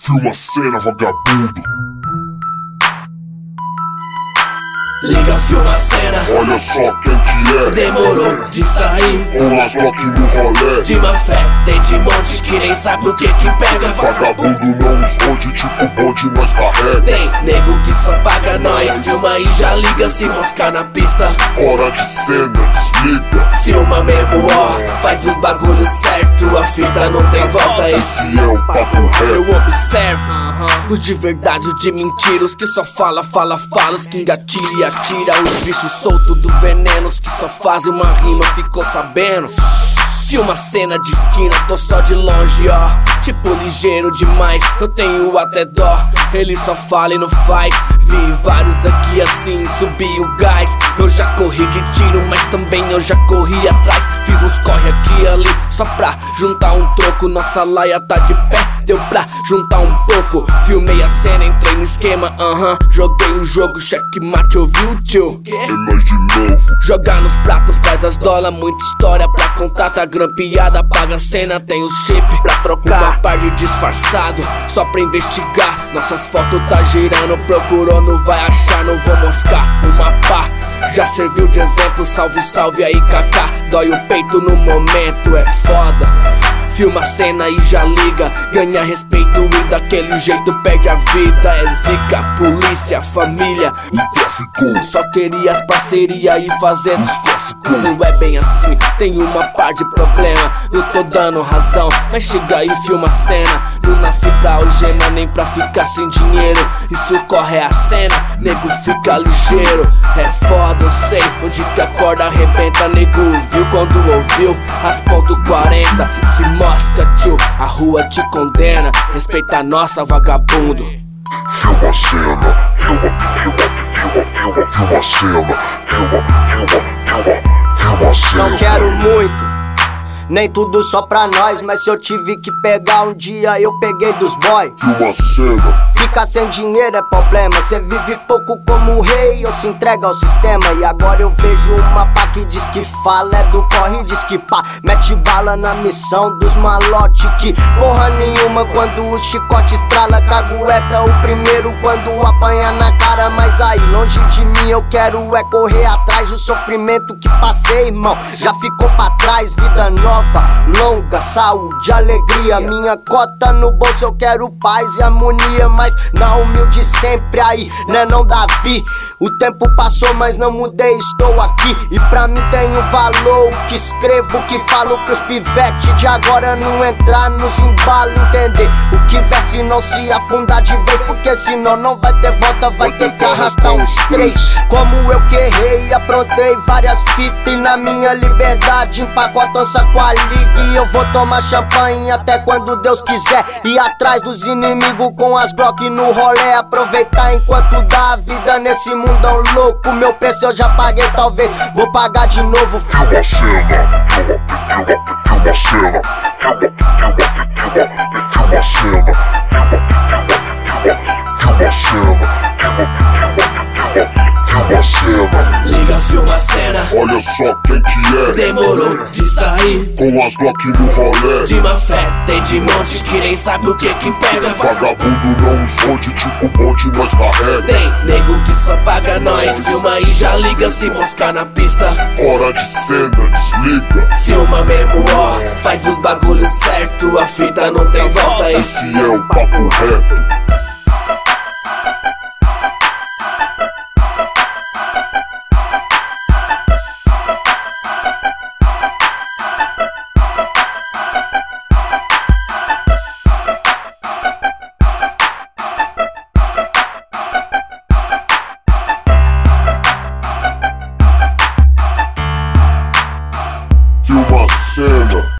Filma a cena, vagabundo. Liga, filma a cena. Olha só quem que é. Demorou de sair Com as Glock no rolê. de má fé, tem de monte que nem sabe o que pega. Vagabundo não esconde, tipo bonde nós carrega. Tem nego que só paga nós. Filma e já liga, se moscar na pista. Fora de cena, desliga. Filma mesmo, ó, faz os bagulhos certo. A fita não tem volta, Esse é o papo eu reto. observo os de verdade, os de mentira, os que só fala, os que engatilha e atira. Os bichos soltos do veneno, os que só fazem uma rima, ficou sabendo? Filma cena de esquina, tô só de longe, ó. Tipo ligeiro demais, eu tenho até dó. Ele só fala e não faz. Vi vários aqui assim, subi o gás. Eu já corri de tiro, mas também eu já corri atrás. Fiz uns corre aqui e ali, só pra juntar um troco. Nossa laia tá de pé, deu pra juntar um pouco. Filmei a cena, entrei no esquema, joguei o jogo, checkmate, ouviu, tio? É nós de novo. Jogar nos pratos faz as dólar, muita história pra contar. Tá grampeada, paga a cena, tem os chip pra trocar. Uma par de disfarçado, só pra investigar. Nossas fotos tá girando, procurou, não vai achar, não vou moscar. Uma pá, já serviu de exemplo, salve, salve aí, Kaká. Dói o peito no momento, é foda. Filma a cena e já liga, ganha respeito e daquele jeito perde a vida. É zica, polícia, família, O tráfico, só queria as parceria e fazendo. os tráfico. Não é bem assim, tem uma par de problema. Não tô dando razão, mas chega e filma a cena. Não nasci pra algema, nem pra ficar sem dinheiro. Isso corre a cena, nego fica ligeiro. É foda, eu sei, onde que a corda arrebenta. Nego viu quando ouviu as ponto 40. Se mosca, tio, a rua te condena. Respeita a nossa, vagabundo. Filma a cena, filma a cena, filma a cena. Não quero muito, nem tudo só pra nós. Mas se eu tive que pegar um dia, eu peguei dos boy. Filma a cena, Ficar sem dinheiro é problema. Cê vive pouco como rei ou se entrega ao sistema. E agora eu vejo uma pá que diz que fala, é do corre, diz que pá, mete bala na missão dos malote. Que porra nenhuma quando o chicote estrala. Cagueta o primeiro quando apanha na cara. Mas aí longe de mim eu quero é correr atrás. O sofrimento que passei, irmão, já ficou pra trás. Vida nova, longa, saúde, alegria. Minha cota no bolso, eu quero paz e harmonia. Mas na humilde sempre aí, né, não Davi. O tempo passou, mas não mudei, estou aqui. E pra mim tem um valor o que escrevo, o que falo pros pivetes de agora não entrar nos embalos, entender o que verse não se afundar de vez. Porque senão não vai ter volta, vai ter que arrastar uns três. Como eu que errei, aprontei várias fitas. E na minha liberdade empacotança com a liga. E eu vou tomar champanhe até quando Deus quiser. E atrás dos inimigos com as Glock no rolê. Aproveitar enquanto dá a vida nesse mundão louco. Meu preço eu já paguei, talvez vou pagar de novo. filma a cena, filma a cena, filma a cena, filma a cena, filma a cena. Liga, filma a cena. Olha só quem que é. Demorou de sair Com as Glock no rolê. de má fé, tem de monte que nem sabe o que pega. Vagabundo não esconde, tipo bonde nós carrega. Tem nego que só paga nós. Filma e já liga, se moscar na pista. Fora de cena, desliga. Filma mesmo, ó, faz os bagulhos certo. A fita não tem volta, Esse é o papo reto. Filma a cena.